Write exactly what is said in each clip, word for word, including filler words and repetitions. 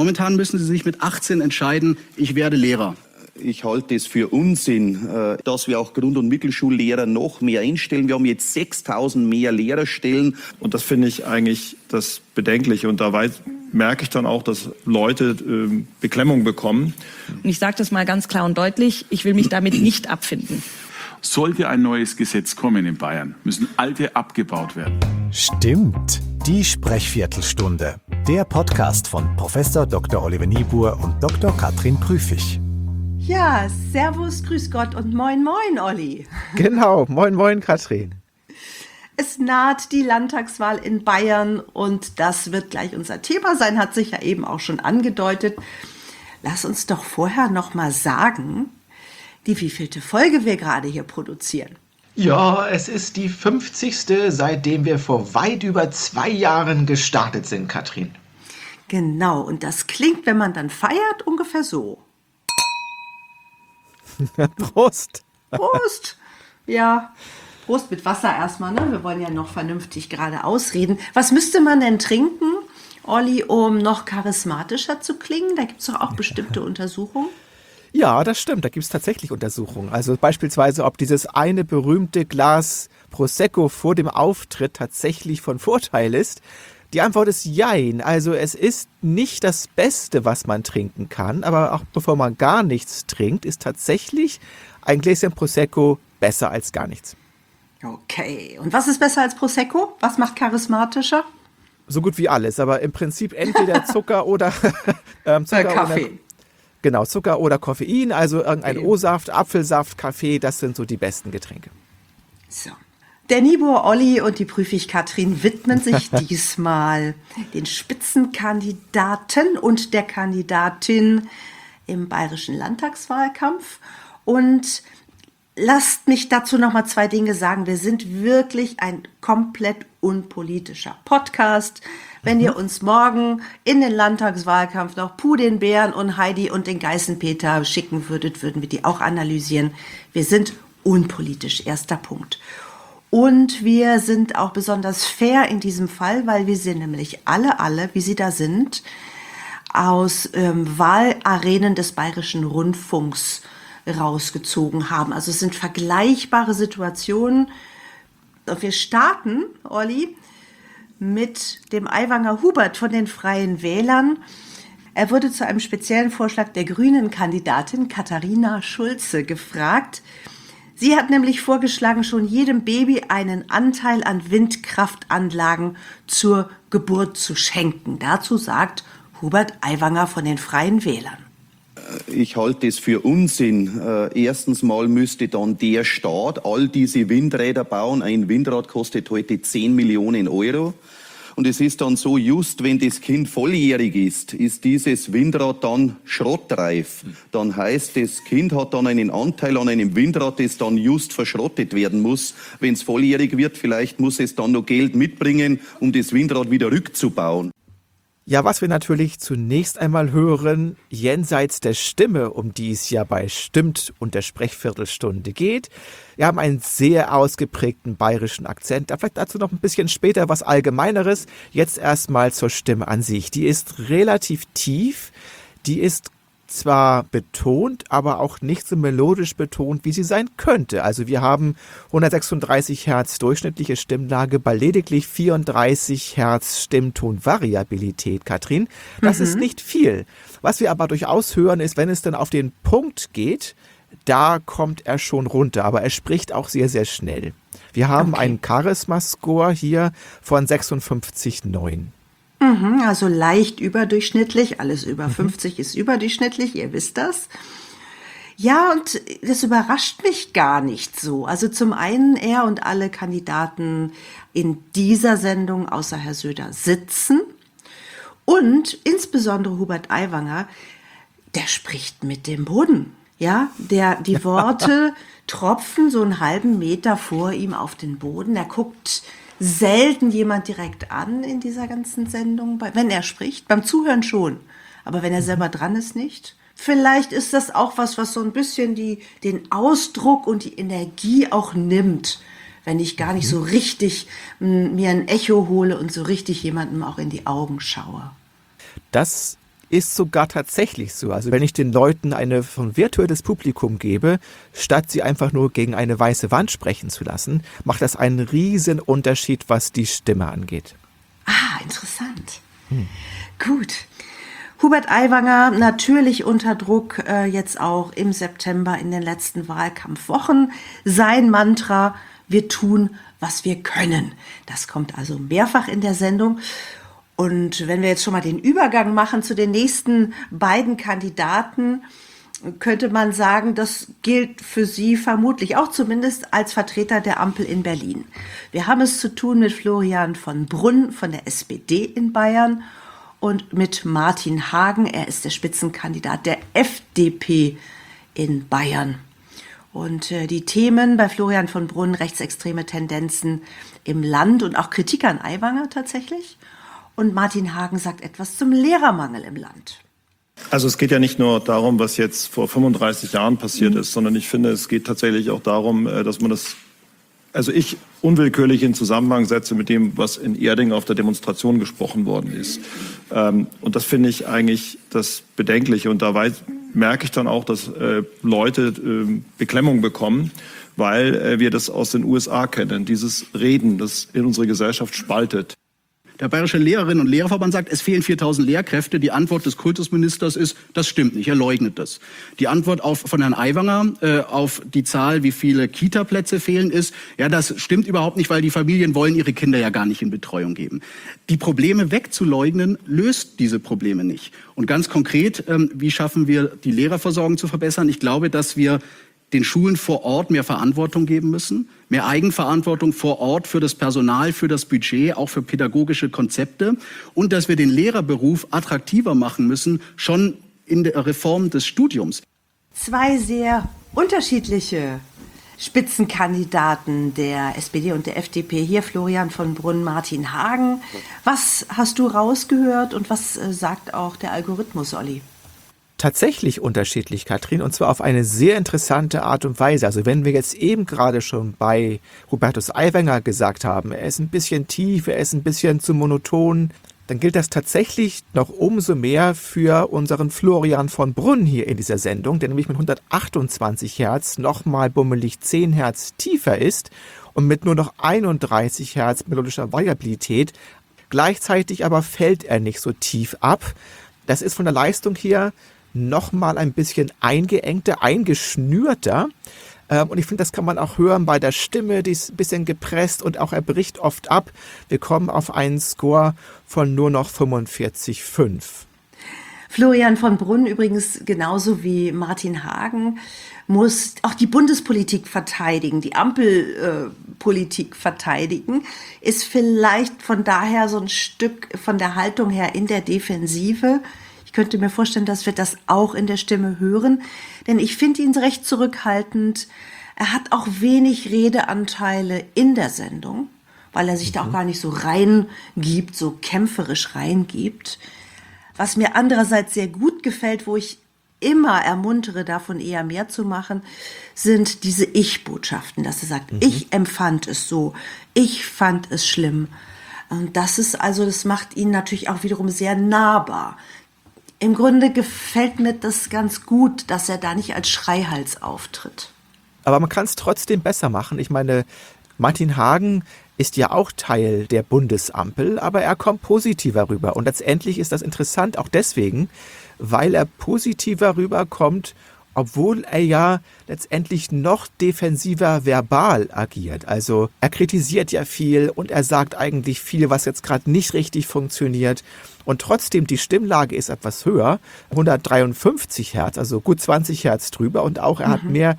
Momentan müssen Sie sich mit achtzehn entscheiden, ich werde Lehrer. Ich halte es für Unsinn, dass wir auch Grund- und Mittelschullehrer noch mehr einstellen. Wir haben jetzt sechstausend mehr Lehrerstellen. Und das finde ich eigentlich das Bedenkliche. Und dabei merke ich dann auch, dass Leute äh, Beklemmung bekommen. Und ich sage das mal ganz klar und deutlich, ich will mich damit nicht abfinden. Sollte ein neues Gesetz kommen in Bayern, müssen alte abgebaut werden. Stimmt. Die Sprechviertelstunde. Der Podcast von Professor Doktor Oliver Niebuhr und Doktor Katrin Prüfig. Ja, servus, grüß Gott und moin moin, Olli. Genau, moin moin, Katrin. Es naht die Landtagswahl in Bayern und das wird gleich unser Thema sein, hat sich ja eben auch schon angedeutet. Lass uns doch vorher noch mal sagen, die wievielte Folge wir gerade hier produzieren. Ja, es ist die fünfzigste, seitdem wir vor weit über zwei Jahren gestartet sind, Katrin. Genau, und das klingt, wenn man dann feiert, ungefähr so. Prost. Prost. Ja, Prost mit Wasser erstmal, ne? Wir wollen ja noch vernünftig gerade ausreden. Was müsste man denn trinken, Olli, um noch charismatischer zu klingen? Da gibt es doch auch bestimmte Untersuchungen. Ja, das stimmt, da gibt es tatsächlich Untersuchungen. Also beispielsweise, ob dieses eine berühmte Glas Prosecco vor dem Auftritt tatsächlich von Vorteil ist. Die Antwort ist Jein. Also es ist nicht das Beste, was man trinken kann, aber auch bevor man gar nichts trinkt, ist tatsächlich ein Gläschen Prosecco besser als gar nichts. Okay, und was ist besser als Prosecco? Was macht charismatischer? So gut wie alles, aber im Prinzip entweder Zucker oder ähm, Zucker äh, Kaffee. Oder, genau, Zucker oder Koffein, also irgendein Okay. O-Saft, Apfelsaft, Kaffee, das sind so die besten Getränke. So. Der Niebuhr Olli und die Prüfig Katrin widmen sich diesmal den Spitzenkandidaten und der Kandidatin im bayerischen Landtagswahlkampf. Und lasst mich dazu noch mal zwei Dinge sagen. Wir sind wirklich ein komplett unpolitischer Podcast. Wenn mhm. ihr uns morgen in den Landtagswahlkampf noch Pudin, Bären und Heidi und den Geißenpeter schicken würdet, würden wir die auch analysieren. Wir sind unpolitisch, erster Punkt. Und wir sind auch besonders fair in diesem Fall, weil wir sie nämlich alle, alle, wie sie da sind, aus ähm, Wahlarenen des Bayerischen Rundfunks rausgezogen haben. Also es sind vergleichbare Situationen. Und wir starten, Olli, mit dem Aiwanger Hubert von den Freien Wählern. Er wurde zu einem speziellen Vorschlag der Grünen-Kandidatin Katharina Schulze gefragt. Sie hat nämlich vorgeschlagen, schon jedem Baby einen Anteil an Windkraftanlagen zur Geburt zu schenken. Dazu sagt Hubert Aiwanger von den Freien Wählern. Ich halte es für Unsinn. Erstens mal müsste dann der Staat all diese Windräder bauen. Ein Windrad kostet heute zehn Millionen Euro. Und es ist dann so, just wenn das Kind volljährig ist, ist dieses Windrad dann schrottreif. Dann heißt, das Kind hat dann einen Anteil an einem Windrad, das dann just verschrottet werden muss. Wenn es volljährig wird, vielleicht muss es dann noch Geld mitbringen, um das Windrad wieder rückzubauen. Ja, was wir natürlich zunächst einmal hören, jenseits der Stimme, um die es ja bei Stimmt und der Sprechviertelstunde geht. Wir haben einen sehr ausgeprägten bayerischen Akzent. Vielleicht dazu noch ein bisschen später was Allgemeineres. Jetzt erstmal zur Stimme an sich. Die ist relativ tief, die ist zwar betont, aber auch nicht so melodisch betont, wie sie sein könnte. Also wir haben hundertsechsunddreißig Hertz durchschnittliche Stimmlage bei lediglich vierunddreißig Hertz Stimmtonvariabilität, Katrin. Das mhm. ist nicht viel. Was wir aber durchaus hören, ist, wenn es dann auf den Punkt geht, da kommt er schon runter, aber er spricht auch sehr, sehr schnell. Wir haben okay. einen Charisma-Score hier von sechsundfünfzig Komma neun. Also leicht überdurchschnittlich, alles über mhm. fünfzig ist überdurchschnittlich, ihr wisst das. Ja, und das überrascht mich gar nicht so. Also zum einen, er und alle Kandidaten in dieser Sendung außer Herr Söder sitzen und insbesondere Hubert Aiwanger, der spricht mit dem Boden. Ja, der, die Worte tropfen so einen halben Meter vor ihm auf den Boden. Er guckt selten jemand direkt an in dieser ganzen Sendung, wenn er spricht, beim Zuhören schon, aber wenn er selber dran ist, nicht. Vielleicht ist das auch was, was so ein bisschen die, den Ausdruck und die Energie auch nimmt, wenn ich gar nicht so richtig m, mir ein Echo hole und so richtig jemandem auch in die Augen schaue. Das ist sogar tatsächlich so. Also wenn ich den Leuten eine von virtuelles Publikum gebe, statt sie einfach nur gegen eine weiße Wand sprechen zu lassen, macht das einen riesen Unterschied, was die Stimme angeht. Ah, interessant. Hm. Gut. Hubert Aiwanger natürlich unter Druck, äh, jetzt auch im September in den letzten Wahlkampfwochen. Sein Mantra: Wir tun, was wir können. Das kommt also mehrfach in der Sendung. Und wenn wir jetzt schon mal den Übergang machen zu den nächsten beiden Kandidaten, könnte man sagen, das gilt für Sie vermutlich auch, zumindest als Vertreter der Ampel in Berlin. Wir haben es zu tun mit Florian von Brunn von der S P D in Bayern und mit Martin Hagen. Er ist der Spitzenkandidat der F D P in Bayern. Und äh, die Themen bei Florian von Brunn: rechtsextreme Tendenzen im Land und auch Kritik an Aiwanger tatsächlich. Und Martin Hagen sagt etwas zum Lehrermangel im Land. Also es geht ja nicht nur darum, was jetzt vor fünfunddreißig Jahren passiert mhm. ist, sondern ich finde, es geht tatsächlich auch darum, dass man das, also ich unwillkürlich in Zusammenhang setze mit dem, was in Erding auf der Demonstration gesprochen worden ist. Und das finde ich eigentlich das Bedenkliche. Und dabei merke ich dann auch, dass Leute Beklemmung bekommen, weil wir das aus den U S A kennen, dieses Reden, das in unsere Gesellschaft spaltet. Der Bayerische Lehrerinnen- und Lehrerverband sagt, es fehlen viertausend Lehrkräfte. Die Antwort des Kultusministers ist, das stimmt nicht, er leugnet das. Die Antwort auf, von Herrn Aiwanger äh, auf die Zahl, wie viele Kita-Plätze fehlen, ist, ja, das stimmt überhaupt nicht, weil die Familien wollen ihre Kinder ja gar nicht in Betreuung geben. Die Probleme wegzuleugnen, löst diese Probleme nicht. Und ganz konkret, ähm, wie schaffen wir, die Lehrerversorgung zu verbessern? Ich glaube, dass wir den Schulen vor Ort mehr Verantwortung geben müssen, mehr Eigenverantwortung vor Ort für das Personal, für das Budget, auch für pädagogische Konzepte, und dass wir den Lehrerberuf attraktiver machen müssen, schon in der Reform des Studiums. Zwei sehr unterschiedliche Spitzenkandidaten der S P D und der F D P. Hier Florian von Brunn, Martin Hagen. Was hast du rausgehört und was sagt auch der Algorithmus, Olli? Tatsächlich unterschiedlich, Katrin, und zwar auf eine sehr interessante Art und Weise. Also wenn wir jetzt eben gerade schon bei Hubertus Aiwanger gesagt haben, er ist ein bisschen tief, er ist ein bisschen zu monoton, dann gilt das tatsächlich noch umso mehr für unseren Florian von Brunn hier in dieser Sendung, der nämlich mit hundertachtundzwanzig Hertz nochmal bummelig zehn Hertz tiefer ist und mit nur noch einunddreißig Hertz melodischer Variabilität. Gleichzeitig aber fällt er nicht so tief ab. Das ist von der Leistung her nochmal ein bisschen eingeengter, eingeschnürter. Und ich finde, das kann man auch hören bei der Stimme, die ist ein bisschen gepresst und auch er bricht oft ab. Wir kommen auf einen Score von nur noch fünfundvierzig Komma fünf. Florian von Brunn übrigens genauso wie Martin Hagen muss auch die Bundespolitik verteidigen, die Ampelpolitik äh, verteidigen, ist vielleicht von daher so ein Stück von der Haltung her in der Defensive. Ich könnte mir vorstellen, dass wir das auch in der Stimme hören, denn ich finde ihn recht zurückhaltend. Er hat auch wenig Redeanteile in der Sendung, weil er sich mhm. da auch gar nicht so reingibt, so kämpferisch reingibt. Was mir andererseits sehr gut gefällt, wo ich immer ermuntere, davon eher mehr zu machen, sind diese Ich-Botschaften, dass er sagt, mhm. ich empfand es so, ich fand es schlimm. Und das ist also, das macht ihn natürlich auch wiederum sehr nahbar. Im Grunde gefällt mir das ganz gut, dass er da nicht als Schreihals auftritt. Aber man kann es trotzdem besser machen. Ich meine, Martin Hagen ist ja auch Teil der Bundesampel, aber er kommt positiver rüber. Und letztendlich ist das interessant, auch deswegen, weil er positiver rüberkommt, obwohl er ja letztendlich noch defensiver verbal agiert. Also er kritisiert ja viel und er sagt eigentlich viel, was jetzt gerade nicht richtig funktioniert. Und trotzdem, die Stimmlage ist etwas höher, hundertdreiundfünfzig Hertz, also gut zwanzig Hertz drüber. Und auch er mhm. hat mehr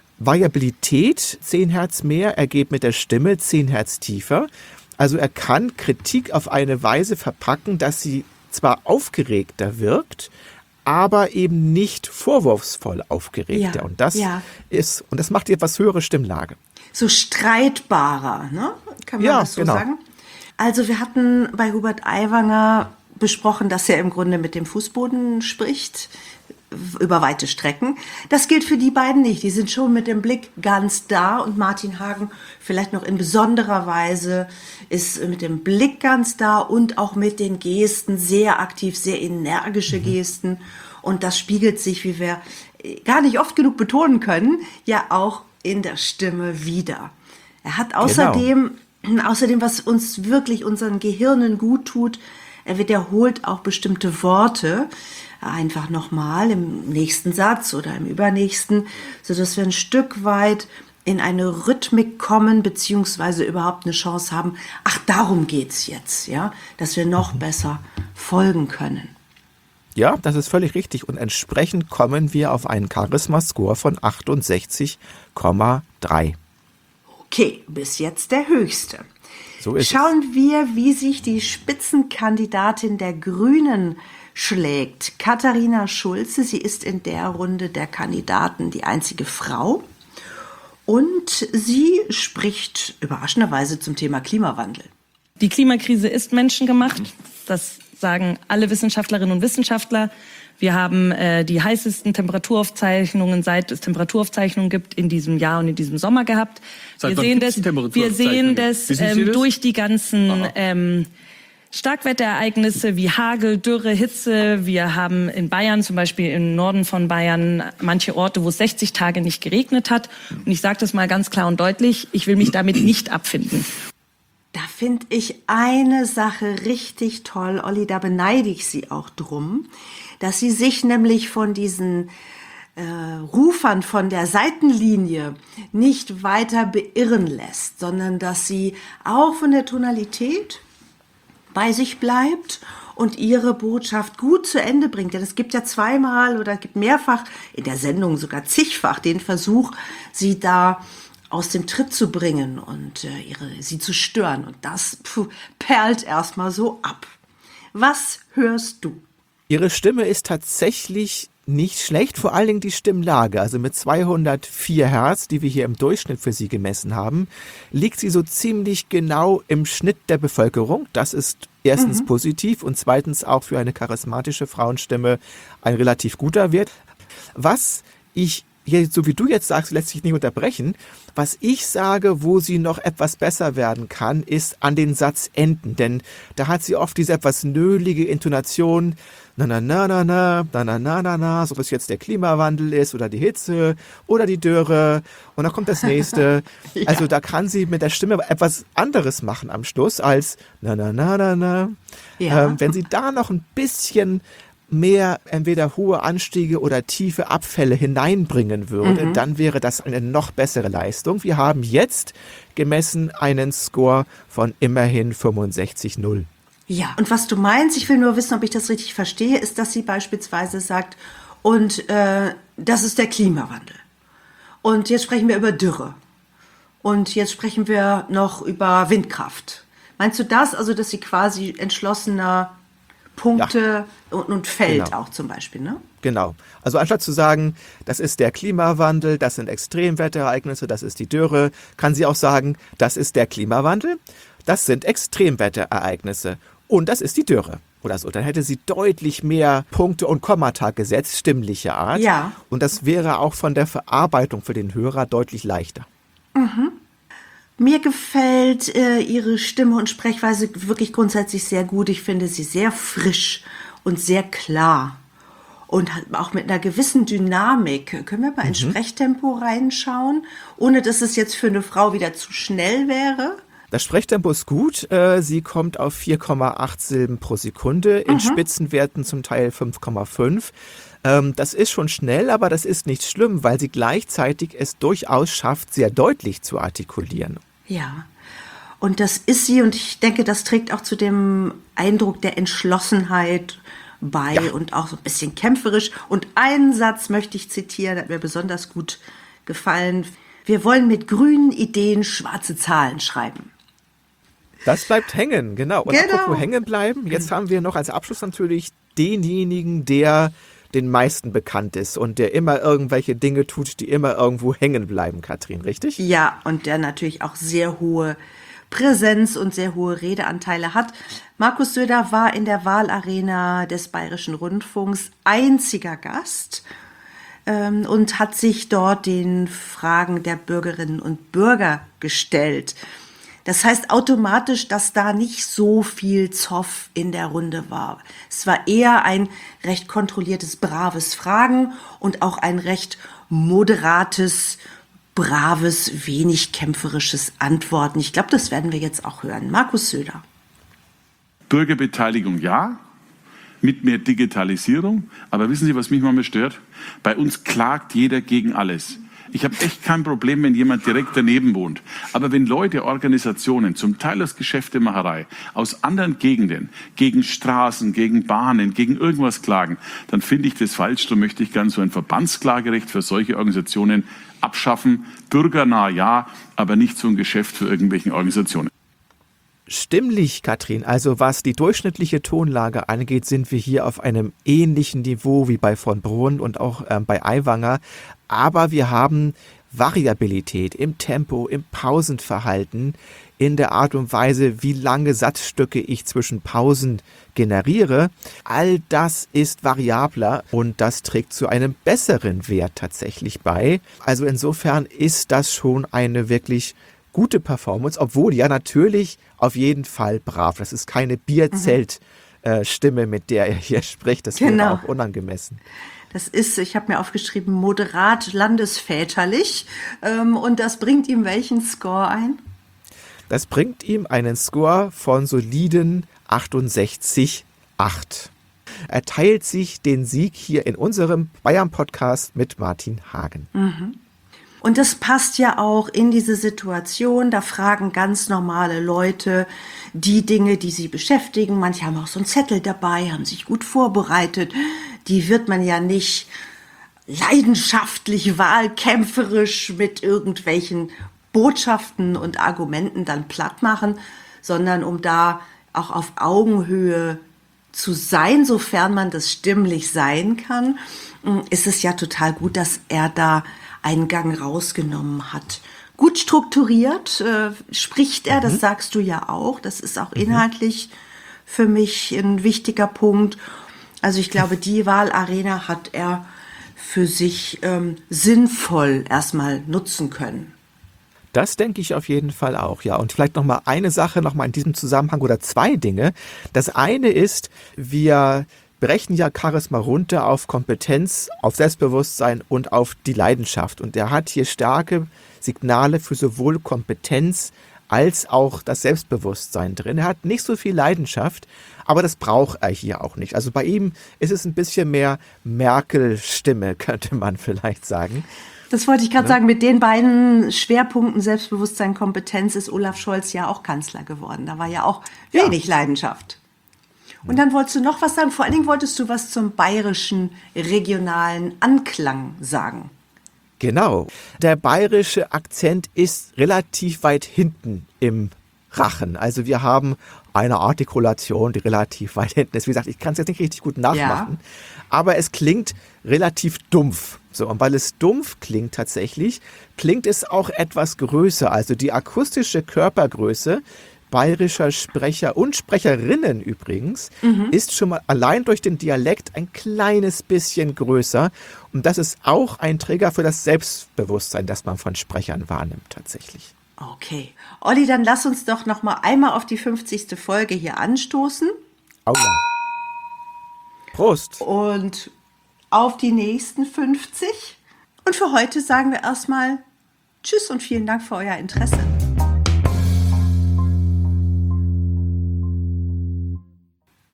Variabilität, zehn Hertz mehr. Er geht mit der Stimme zehn Hertz tiefer. Also er kann Kritik auf eine Weise verpacken, dass sie zwar aufgeregter wirkt, aber eben nicht vorwurfsvoll aufgeregter. Ja, und das ja. ist, und das macht die etwas höhere Stimmlage. So streitbarer, ne? Kann man ja, das so genau. sagen? Also wir hatten bei Hubert Aiwanger besprochen, dass er im Grunde mit dem Fußboden spricht. über weite Strecken. Das gilt für die beiden nicht. Die sind schon mit dem Blick ganz da und Martin Hagen vielleicht noch in besonderer Weise ist mit dem Blick ganz da und auch mit den Gesten sehr aktiv, sehr energische Gesten. Und das spiegelt sich, wie wir gar nicht oft genug betonen können, ja auch in der Stimme wieder. Er hat außerdem, genau. außerdem, was uns wirklich unseren Gehirnen gut tut, er wiederholt auch bestimmte Worte einfach nochmal im nächsten Satz oder im übernächsten, sodass wir ein Stück weit in eine Rhythmik kommen, beziehungsweise überhaupt eine Chance haben, ach, darum geht's jetzt, ja, dass wir noch besser folgen können. Ja, das ist völlig richtig und entsprechend kommen wir auf einen Charisma-Score von achtundsechzig Komma drei. Okay, bis jetzt der höchste. So ist Schauen es. wir, wie sich die Spitzenkandidatin der Grünen schlägt. Katharina Schulze, sie ist in der Runde der Kandidaten die einzige Frau und sie spricht überraschenderweise zum Thema Klimawandel. Die Klimakrise ist menschengemacht, das sagen alle Wissenschaftlerinnen und Wissenschaftler. Wir haben äh, die heißesten Temperaturaufzeichnungen, seit es Temperaturaufzeichnungen gibt, in diesem Jahr und in diesem Sommer gehabt. Seit wir sehen das, wir sehen das, ähm, das durch die ganzen ähm, Starkwetterereignisse wie Hagel, Dürre, Hitze. Wir haben in Bayern, zum Beispiel im Norden von Bayern, manche Orte, wo es sechzig Tage nicht geregnet hat. Und ich sage das mal ganz klar und deutlich, ich will mich damit nicht abfinden. Da finde ich eine Sache richtig toll, Olli, da beneide ich Sie auch drum, dass sie sich nämlich von diesen äh, Rufern von der Seitenlinie nicht weiter beirren lässt, sondern dass sie auch von der Tonalität bei sich bleibt und ihre Botschaft gut zu Ende bringt. Denn es gibt ja zweimal oder es gibt mehrfach, in der Sendung sogar zigfach, den Versuch, sie da aus dem Tritt zu bringen und äh, ihre, sie zu stören. Und das pfuh, perlt erstmal so ab. Was hörst du? Ihre Stimme ist tatsächlich nicht schlecht, vor allen Dingen die Stimmlage. Also mit zweihundertvier Hertz, die wir hier im Durchschnitt für sie gemessen haben, liegt sie so ziemlich genau im Schnitt der Bevölkerung. Das ist erstens mhm. positiv und zweitens auch für eine charismatische Frauenstimme ein relativ guter Wert. Was ich hier, so wie du jetzt sagst, lässt sich nicht unterbrechen. Was ich sage, wo sie noch etwas besser werden kann, ist an den Satzenden. Denn da hat sie oft diese etwas nölige Intonation. Na, na, na, na, na, na, na, na, na, na, so was jetzt der Klimawandel ist oder die Hitze oder die Dürre. Und dann kommt das nächste. Ja. Also da kann sie mit der Stimme etwas anderes machen am Schluss als na, na, na, na, na. Ja. Ähm, wenn sie da noch ein bisschen mehr entweder hohe Anstiege oder tiefe Abfälle hineinbringen würde, mhm. dann wäre das eine noch bessere Leistung. Wir haben jetzt gemessen einen Score von immerhin fünfundsechzig Komma null. Ja, und was du meinst, ich will nur wissen, ob ich das richtig verstehe, ist, dass sie beispielsweise sagt, und äh, das ist der Klimawandel. Und jetzt sprechen wir über Dürre. Und jetzt sprechen wir noch über Windkraft. Meinst du das, also dass sie quasi entschlossener Punkte ja. und, und Feld genau. auch zum Beispiel, ne? Genau. Also anstatt zu sagen, das ist der Klimawandel, das sind Extremwetterereignisse, das ist die Dürre, kann sie auch sagen, das ist der Klimawandel, das sind Extremwetterereignisse und das ist die Dürre. Oder so. Dann hätte sie deutlich mehr Punkte und Kommata gesetzt, stimmlicher Art. Ja. Und das wäre auch von der Verarbeitung für den Hörer deutlich leichter. Mhm. Mir gefällt äh, ihre Stimme und Sprechweise wirklich grundsätzlich sehr gut. Ich finde sie sehr frisch und sehr klar. Und auch mit einer gewissen Dynamik. Können wir mal mhm. in Sprechtempo reinschauen, ohne dass es jetzt für eine Frau wieder zu schnell wäre? Das Sprechtempo ist gut. Sie kommt auf vier Komma acht Silben pro Sekunde, in mhm. Spitzenwerten zum Teil fünf Komma fünf. Das ist schon schnell, aber das ist nicht schlimm, weil sie gleichzeitig es durchaus schafft, sehr deutlich zu artikulieren. Ja, und das ist sie und ich denke, das trägt auch zu dem Eindruck der Entschlossenheit bei ja. und auch so ein bisschen kämpferisch. Und einen Satz möchte ich zitieren, der hat mir besonders gut gefallen. Wir wollen mit grünen Ideen schwarze Zahlen schreiben. Das bleibt hängen, genau. Und genau. apropos hängen bleiben, jetzt haben wir noch als Abschluss natürlich denjenigen, der den meisten bekannt ist und der immer irgendwelche Dinge tut, die immer irgendwo hängen bleiben, Katrin, richtig? Ja, und der natürlich auch sehr hohe Präsenz und sehr hohe Redeanteile hat. Markus Söder war in der Wahlarena des Bayerischen Rundfunks einziger Gast ähm, und hat sich dort den Fragen der Bürgerinnen und Bürger gestellt. Das heißt automatisch, dass da nicht so viel Zoff in der Runde war. Es war eher ein recht kontrolliertes, braves Fragen und auch ein recht moderates, braves, wenig kämpferisches Antworten. Ich glaube, das werden wir jetzt auch hören. Markus Söder. Bürgerbeteiligung ja, mit mehr Digitalisierung. Aber wissen Sie, was mich manchmal stört? Bei uns klagt jeder gegen alles. Ich habe echt kein Problem, wenn jemand direkt daneben wohnt. Aber wenn Leute, Organisationen, zum Teil aus Geschäftemacherei, aus anderen Gegenden, gegen Straßen, gegen Bahnen, gegen irgendwas klagen, dann finde ich das falsch. Da möchte ich gerne so ein Verbandsklagerecht für solche Organisationen abschaffen. Bürgernah ja, aber nicht so ein Geschäft für irgendwelche Organisationen. Stimmlich, Katrin, also was die durchschnittliche Tonlage angeht, sind wir hier auf einem ähnlichen Niveau wie bei von Brunn und auch ähm, bei Aiwanger. Aber wir haben Variabilität im Tempo, im Pausenverhalten, in der Art und Weise, wie lange Satzstücke ich zwischen Pausen generiere. All das ist variabler und das trägt zu einem besseren Wert tatsächlich bei. Also insofern ist das schon eine wirklich gute Performance, obwohl ja natürlich auf jeden Fall brav. Das ist keine Bierzelt-Stimme, mhm. mit der er hier spricht. Das wäre genau. auch unangemessen. Das ist, ich habe mir aufgeschrieben, moderat landesväterlich. Ähm, und das bringt ihm welchen Score ein? Das bringt ihm einen Score von soliden achtundsechzig Komma acht. Er teilt sich den Sieg hier in unserem Bayern-Podcast mit Martin Hagen. Mhm. Und das passt ja auch in diese Situation. Da fragen ganz normale Leute die Dinge, die sie beschäftigen. Manche haben auch so einen Zettel dabei, haben sich gut vorbereitet. Die wird man ja nicht leidenschaftlich, wahlkämpferisch mit irgendwelchen Botschaften und Argumenten dann platt machen, sondern um da auch auf Augenhöhe zu sein, sofern man das stimmlich sein kann, ist es ja total gut, dass er da einen Gang rausgenommen hat. Gut strukturiert äh, spricht er, mhm. das sagst du ja auch. Das ist auch inhaltlich mhm. für mich ein wichtiger Punkt. Also ich glaube, die Wahlarena hat er für sich ähm, sinnvoll erstmal nutzen können. Das denke ich auf jeden Fall auch, ja. Und vielleicht noch mal eine Sache noch mal in diesem Zusammenhang oder zwei Dinge. Das eine ist, wir berechnen ja Charisma runter auf Kompetenz, auf Selbstbewusstsein und auf die Leidenschaft. Und er hat hier starke Signale für sowohl Kompetenz als auch das Selbstbewusstsein drin. Er hat nicht so viel Leidenschaft, aber das braucht er hier auch nicht. Also bei ihm ist es ein bisschen mehr Merkel-Stimme, könnte man vielleicht sagen. Das wollte ich gerade ja. sagen, mit den beiden Schwerpunkten Selbstbewusstsein, Kompetenz ist Olaf Scholz ja auch Kanzler geworden. Da war ja auch wenig ja. Leidenschaft. Und dann wolltest du noch was sagen, vor allen Dingen wolltest du was zum bayerischen regionalen Anklang sagen. Genau. Der bayerische Akzent ist relativ weit hinten im Rachen. Also wir haben eine Artikulation, die relativ weit hinten ist. Wie gesagt, ich kann es jetzt nicht richtig gut nachmachen, ja. aber es klingt relativ dumpf. So, und weil es dumpf klingt tatsächlich, klingt es auch etwas größer. Also die akustische Körpergröße bayerischer Sprecher und Sprecherinnen übrigens, mhm. ist schon mal allein durch den Dialekt ein kleines bisschen größer. Und das ist auch ein Träger für das Selbstbewusstsein, das man von Sprechern wahrnimmt tatsächlich. Okay. Olli, dann lass uns doch noch mal einmal auf die fünfzigste Folge hier anstoßen. Aula. Prost. Und auf die nächsten fünfzig. Und für heute sagen wir erstmal Tschüss und vielen Dank für euer Interesse.